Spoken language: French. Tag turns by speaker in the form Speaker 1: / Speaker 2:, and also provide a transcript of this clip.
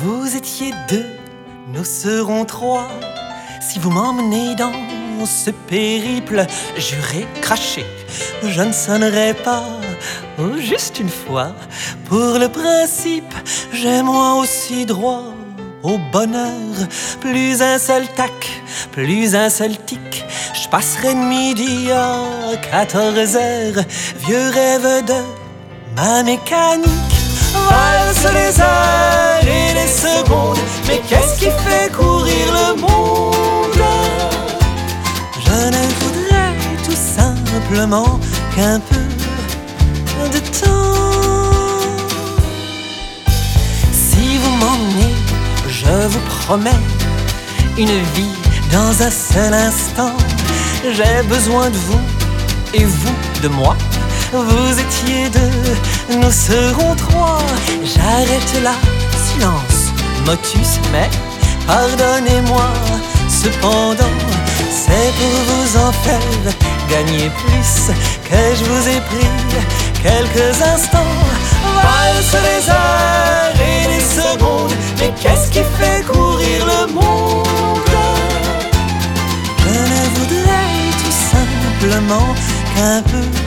Speaker 1: Vous étiez deux, nous serons trois. Si vous m'emmenez dans ce périple, jurez, crachez, je ne sonnerai pas. Oh, juste une fois, pour le principe, j'ai moi aussi droit au bonheur. Plus un seul tac, plus un seul tic, je passerai de midi à 14 heures. Vieux rêve de ma mécanique. Valse les heures et les secondes, mais qu'est-ce qui fait courir le monde? Je ne voudrais tout simplement qu'un peu de temps. Si vous m'emmenez, je vous promets une vie dans un seul instant. J'ai besoin de vous et vous de moi. Vous étiez deux, nous serons trois. J'arrête là, silence, motus, mais pardonnez-moi. Cependant, c'est pour vous en faire gagner plus que je vous ai pris quelques instants. Valse les heures et les secondes, mais qu'est-ce qui fait courir le monde? Je ne voudrais tout simplement qu'un peu